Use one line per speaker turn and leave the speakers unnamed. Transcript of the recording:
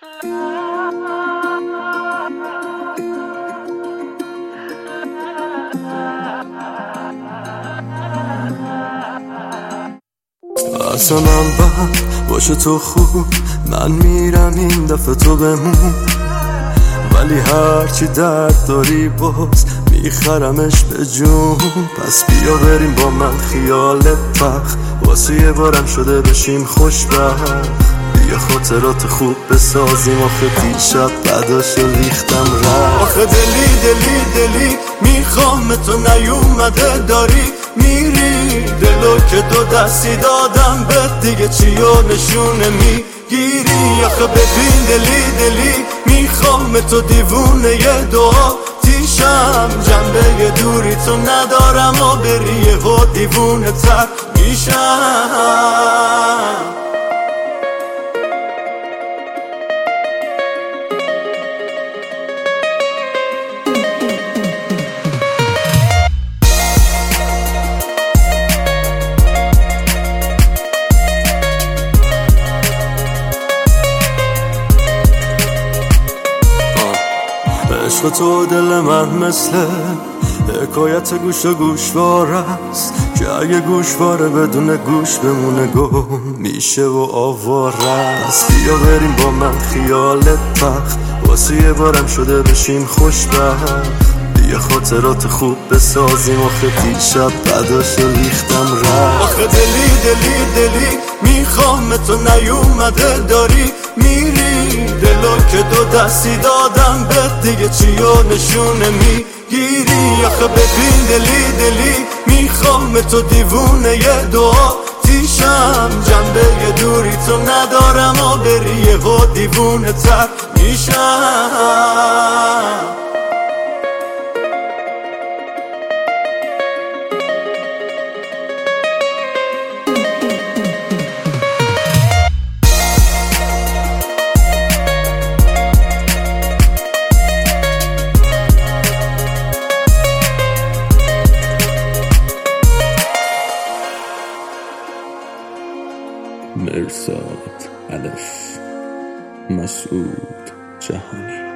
اصلا من باشه تو خوب، من میرم این دفعه تو بمون، ولی هرچی درد داری باز میخرمش به جون. پس بیا بریم با من خیالت پخ، واسه یه بارم شده بشیم خوشبخت. بیا خاطرات خوب بسازیم، آخه دیشب بعداشو ریختم رفت. آخه دلی میخوام تو نیومده داری میری، دلو که دو دستی دادم به دیگه چیو نشونه میگیری. آخه ببین دلی میخوام تو دیوونه یه دعا تیشم، جنبه یه دوری تو ندارم و بری و دیوونه تر میشم. عشق تو دل من مثل حکایت گوش و گوشوار است، که اگه گوشواره بدون گوش بمونه گم میشه و آواره است. بیا بریم با من خیالت پخ، واسه یه بارم شده بشیم خوشبخت. بیا خاطرات خوب بسازیم، آخه دیشب بعداشو ریختم رفت. آخه دلی میخوام تو نیومده داری میری، دلو که دو دستی دادم به دیگه چیو نشونه میگیری. آخه ببین دلی میخوام تو دیوونه یه دعا تیشم، جنبه یه دوری تو ندارم و بری و دیوونه تر میشم.
مرزاد الف مسعود جهانی.